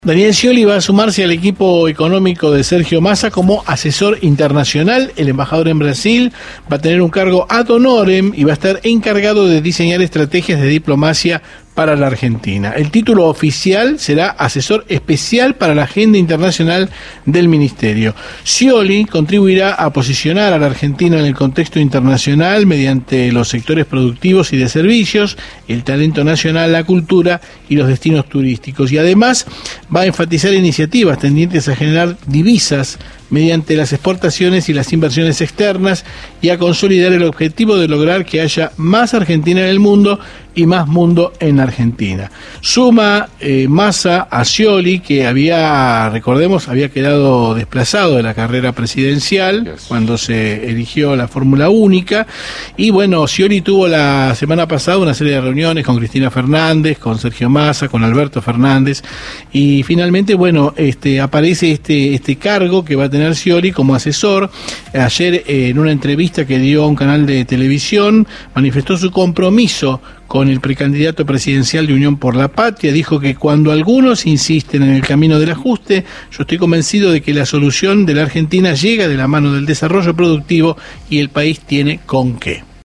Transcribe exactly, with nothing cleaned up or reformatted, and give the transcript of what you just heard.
Daniel Scioli va a sumarse al equipo económico de Sergio Massa como asesor internacional. El embajador en Brasil va a tener un cargo ad honorem y va a estar encargado de diseñar estrategias de diplomacia para la Argentina. El título oficial será asesor especial para la agenda internacional del ministerio. Scioli contribuirá a posicionar a la Argentina en el contexto internacional mediante los sectores productivos y de servicios, el talento nacional, la cultura y los destinos turísticos. Y además va a enfatizar iniciativas tendientes a generar divisas mediante las exportaciones y las inversiones externas y a consolidar el objetivo de lograr que haya más Argentina en el mundo y más mundo en Argentina. Suma eh, Massa a Scioli, que había, recordemos, había quedado desplazado de la carrera presidencial yes. cuando se eligió la fórmula única, y bueno, Scioli tuvo la semana pasada una serie de reuniones con Cristina Fernández, con Sergio Massa, con Alberto Fernández, y finalmente, bueno, este aparece este, este cargo que va a tener Scioli como asesor. Ayer, eh, en una entrevista que dio a un canal de televisión, manifestó su compromiso con el precandidato presidencial de Unión por la Patria. Dijo que cuando algunos insisten en el camino del ajuste, yo estoy convencido de que la solución de la Argentina llega de la mano del desarrollo productivo y el país tiene con qué.